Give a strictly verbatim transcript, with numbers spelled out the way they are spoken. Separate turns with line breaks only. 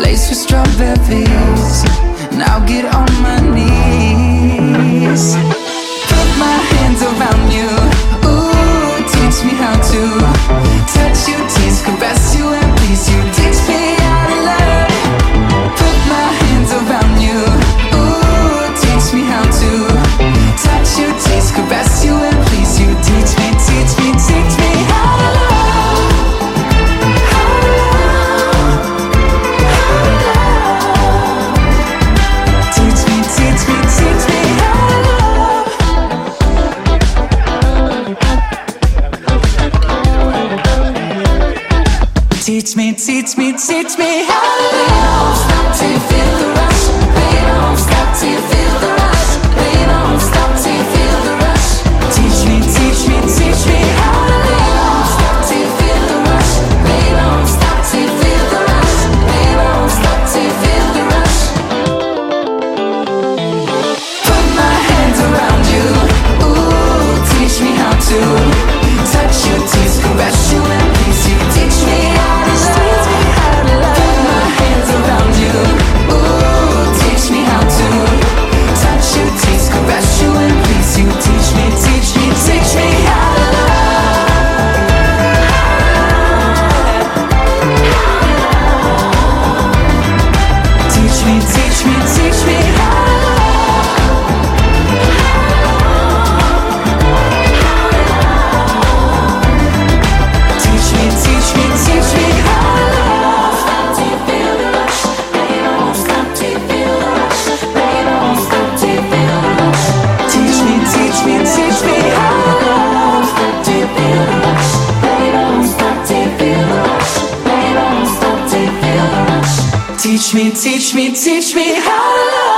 laced with strawberries, and I'll get on my knees. Put my hands around you, ooh, teach me how to touch you, tease, caress you, and please you. Teach me how to love. Put my hands around you, ooh, teach me how to touch you, tease, caress you, and please you. Teach me, teach me, teach me how to love. Teach me, teach me, teach me how to love. Stop till you feel the rush. Play on, stop till you feel the rush. Play on, stop till you feel the rush. Teach me, teach me, teach me how to love. Stop till you feel the rush. Play on, stop till you feel the rush. Play on, stop till you feel the rush. Put my hands around you, ooh, teach me how to touch you, tease, caress you, and please you. Teach me how. Teach me, teach me, teach me how to love.